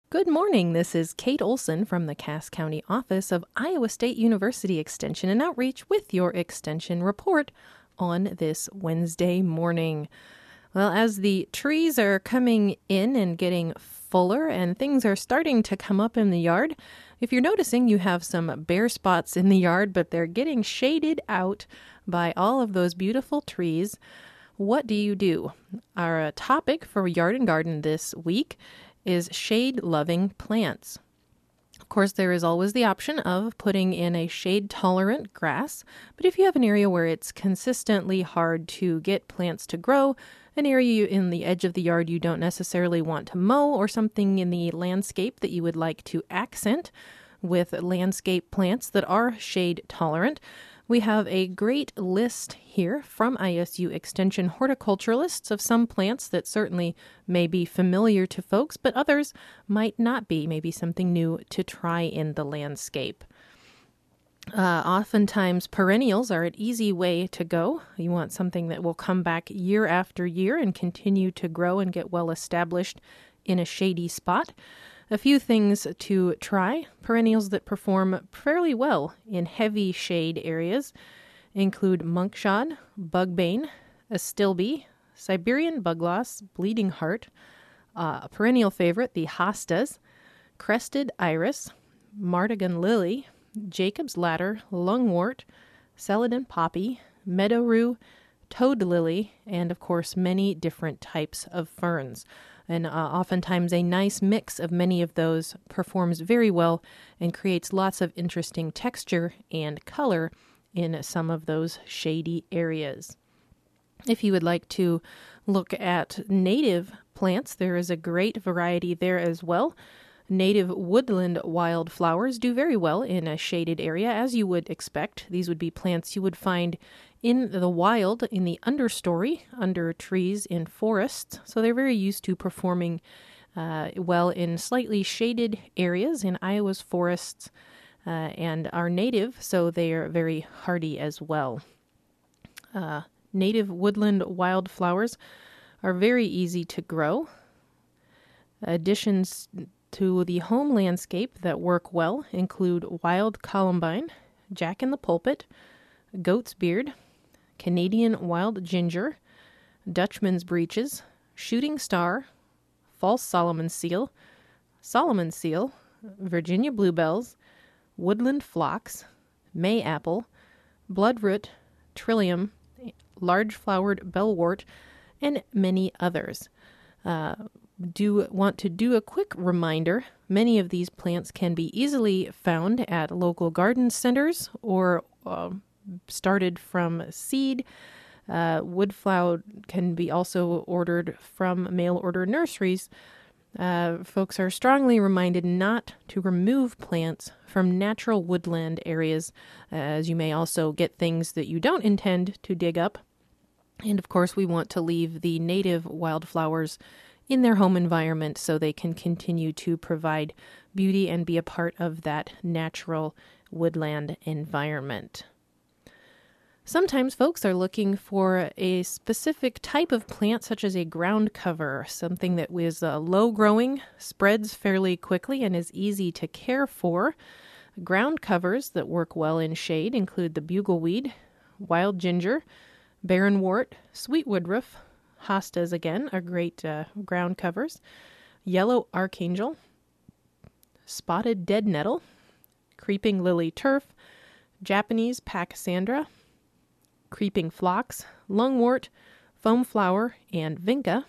Good morning. This is Kate Olson from the Cass County office of Iowa State University Extension and Outreach with your Extension report on this Wednesday morning. Well, as the trees are coming in and getting fuller and things are starting to come up in the yard, if you're noticing you have some bare spots in the yard, but they're getting shaded out by all of those beautiful trees, what do you do? Our topic for Yard and Garden this week is shade-loving plants. Of course, there is always the option of putting in a shade-tolerant grass, but if you have an area where it's consistently hard to get plants to grow, an area in the edge of the yard you don't necessarily want to mow, or something in the landscape that you would like to accent with landscape plants that are shade-tolerant, we have a great list here from ISU Extension horticulturalists of some plants that certainly may be familiar to folks, but others might not be, maybe something new to try in the landscape. Oftentimes, perennials are an easy way to go. You want something that will come back year after year and continue to grow and get well established in a shady spot. A few things to try. Perennials that perform fairly well in heavy shade areas include monkshod, bugbane, astilbe, Siberian bugloss, bleeding heart, a perennial favorite, the hostas, crested iris, martagon lily, Jacob's ladder, lungwort, celadon poppy, meadow rue, toad lily, and of course many different types of ferns. And oftentimes a nice mix of many of those performs very well and creates lots of interesting texture and color in some of those shady areas. If you would like to look at native plants, there is a great variety there as well. Native woodland wildflowers do very well in a shaded area, as you would expect. These would be plants you would find in the wild, in the understory, under trees in forests. So they're very used to performing well in slightly shaded areas in Iowa's forests and are native, so they are very hardy as well. Native woodland wildflowers are very easy to grow. Additions to the home landscape that work well include wild columbine, jack-in-the-pulpit, goat's beard, Canadian wild ginger, Dutchman's breeches, shooting star, false Solomon seal, Virginia bluebells, woodland phlox, May apple, bloodroot, trillium, large-flowered bellwort, and many others. Do want to do a quick reminder. Many of these plants can be easily found at local garden centers or started from seed. Woodflower can be also ordered from mail-order nurseries. Folks are strongly reminded not to remove plants from natural woodland areas, as you may also get things that you don't intend to dig up. And of course, we want to leave the native wildflowers in their home environment so they can continue to provide beauty and be a part of that natural woodland environment. Sometimes folks are looking for a specific type of plant, such as a ground cover, something that is low growing, spreads fairly quickly, and is easy to care for. Ground covers that work well in shade include the bugleweed, wild ginger, barrenwort, sweet woodruff, hostas again are great ground covers, yellow archangel, spotted dead nettle, creeping lily turf, Japanese pachysandra, creeping phlox, lungwort, foam flower, and vinca.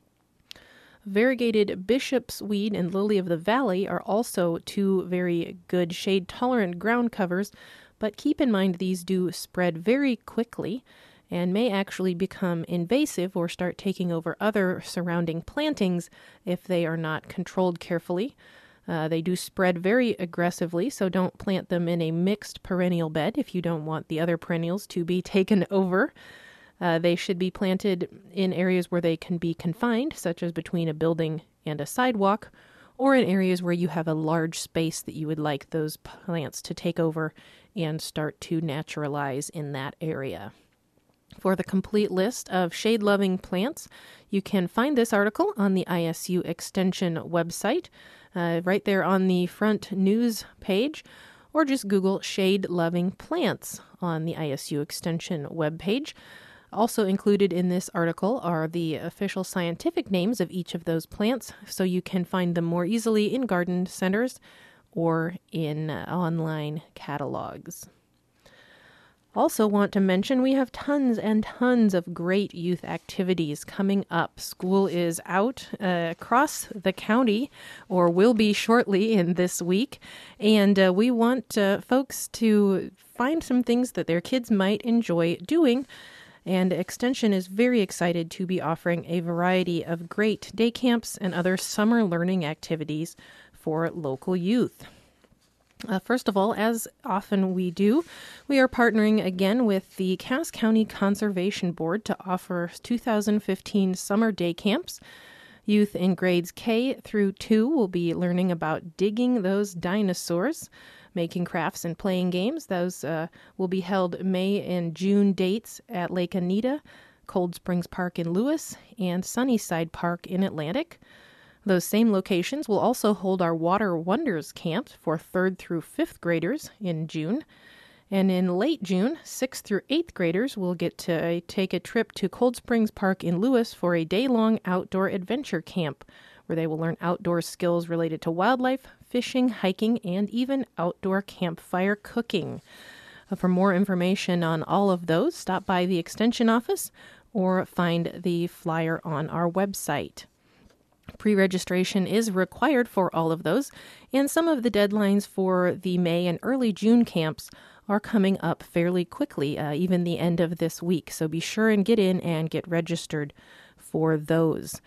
Variegated bishop's weed and lily of the valley are also two very good shade-tolerant ground covers, but keep in mind these do spread very quickly and may actually become invasive or start taking over other surrounding plantings if they are not controlled carefully. They do spread very aggressively, so don't plant them in a mixed perennial bed if you don't want the other perennials to be taken over. They should be planted in areas where they can be confined, such as between a building and a sidewalk, or in areas where you have a large space that you would like those plants to take over and start to naturalize in that area. For the complete list of shade-loving plants, you can find this article on the ISU Extension website, right there on the front news page, or just Google shade-loving plants on the ISU Extension webpage. Also included in this article are the official scientific names of each of those plants, so you can find them more easily in garden centers or in online catalogs. Also want to mention we have tons and tons of great youth activities coming up. School is out across the county, or will be shortly in this week, and we want folks to find some things that their kids might enjoy doing. And Extension is very excited to be offering a variety of great day camps and other summer learning activities for local youth. First of all, as often we do, we are partnering again with the Cass County Conservation Board to offer 2015 summer day camps. Youth in grades K through 2 will be learning about digging those dinosaurs, making crafts and playing games. Those will be held May and June dates at Lake Anita, Cold Springs Park in Lewis, and Sunnyside Park in Atlantic. Those same locations will also hold our Water Wonders camps for 3rd through 5th graders in June. And in late June, 6th through 8th graders will get to take a trip to Cold Springs Park in Lewis for a day-long outdoor adventure camp, where they will learn outdoor skills related to wildlife, fishing, hiking, and even outdoor campfire cooking. For more information on all of those, stop by the Extension office or find the flyer on our website. Pre-registration is required for all of those, and some of the deadlines for the May and early June camps are coming up fairly quickly, even the end of this week. So be sure and get in and get registered for those.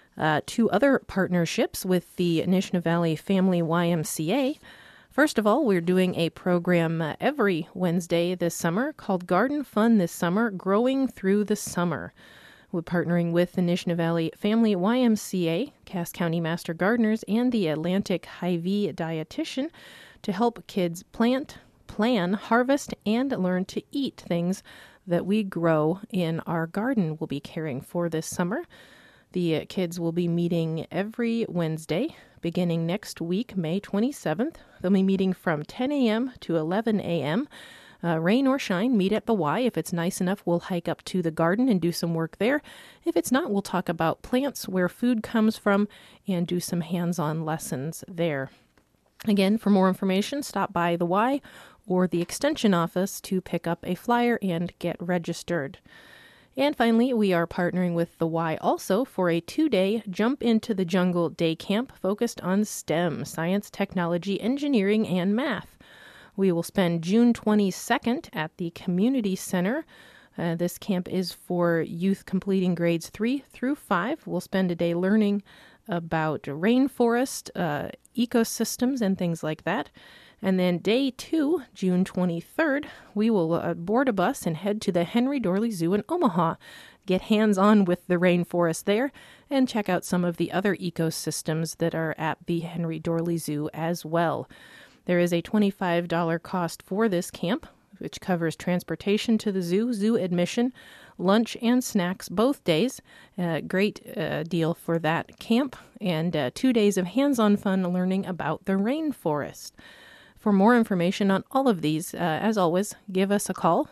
2 other partnerships with the Nishna Valley Family YMCA. First of all, we're doing a program every Wednesday this summer called Garden Fun This Summer, Growing Through the Summer. We're partnering with the Nishna Valley Family YMCA, Cass County Master Gardeners, and the Atlantic Hy-Vee Dietitian to help kids plant, plan, harvest, and learn to eat things that we grow in our garden. We'll be caring for this summer. The kids will be meeting every Wednesday, beginning next week, May 27th. They'll be meeting from 10 a.m. to 11 a.m., rain or shine, meet at the Y. If it's nice enough, we'll hike up to the garden and do some work there. If it's not, we'll talk about plants, where food comes from, and do some hands-on lessons there. Again, for more information, stop by the Y or the Extension office to pick up a flyer and get registered. And finally, we are partnering with the Y also for a 2-day Jump into the Jungle day camp focused on STEM, science, technology, engineering, and math. We will spend June 22nd at the Community Center. This camp is for youth completing grades 3 through 5. We'll spend a day learning about rainforest, ecosystems, and things like that. And then day 2, June 23rd, we will board a bus and head to the Henry Dorley Zoo in Omaha, get hands-on with the rainforest there, and check out some of the other ecosystems that are at the Henry Dorley Zoo as well. There is a $25 cost for this camp, which covers transportation to the zoo, zoo admission, lunch, and snacks both days. Great deal for that camp, and 2 days of hands-on fun learning about the rainforest. For more information on all of these, as always, give us a call,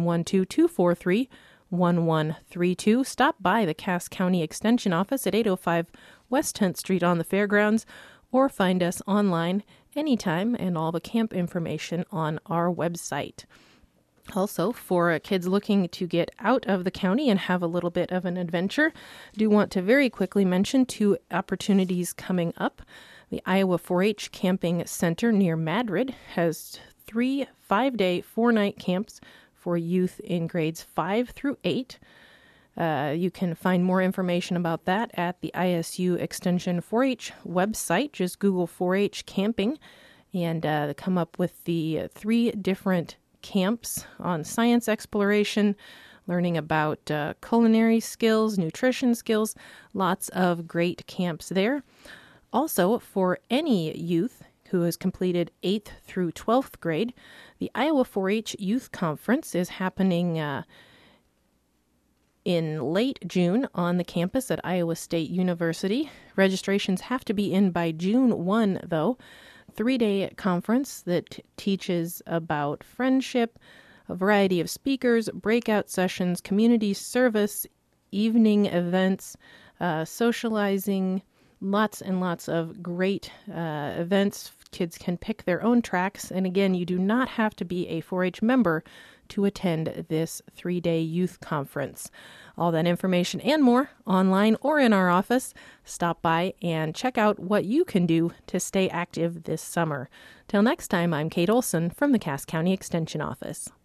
712-243-1132. Stop by the Cass County Extension office at 805 West 10th Street on the Fairgrounds, or find us online anytime, and all the camp information on our website. Also, for kids looking to get out of the county and have a little bit of an adventure, do want to very quickly mention 2 opportunities coming up. The Iowa 4-H Camping Center near Madrid has 3 5-day, 4-night camps for youth in grades 5 through 8. You can find more information about that at the ISU Extension 4-H website. Just Google 4-H camping and come up with the 3 different camps on science exploration, learning about culinary skills, nutrition skills, lots of great camps there. Also, for any youth who has completed 8th through 12th grade, the Iowa 4-H Youth Conference is happening in late June on the campus at Iowa State University. Registrations have to be in by June 1, though. 3-day conference that teaches about friendship, a variety of speakers, breakout sessions, community service, evening events, socializing, lots and lots of great events. Kids can pick their own tracks. And again, you do not have to be a 4-H member to attend this 3-day youth conference. All that information and more online or in our office. Stop by and check out what you can do to stay active this summer. Till next time, I'm Kate Olson from the Cass County Extension Office.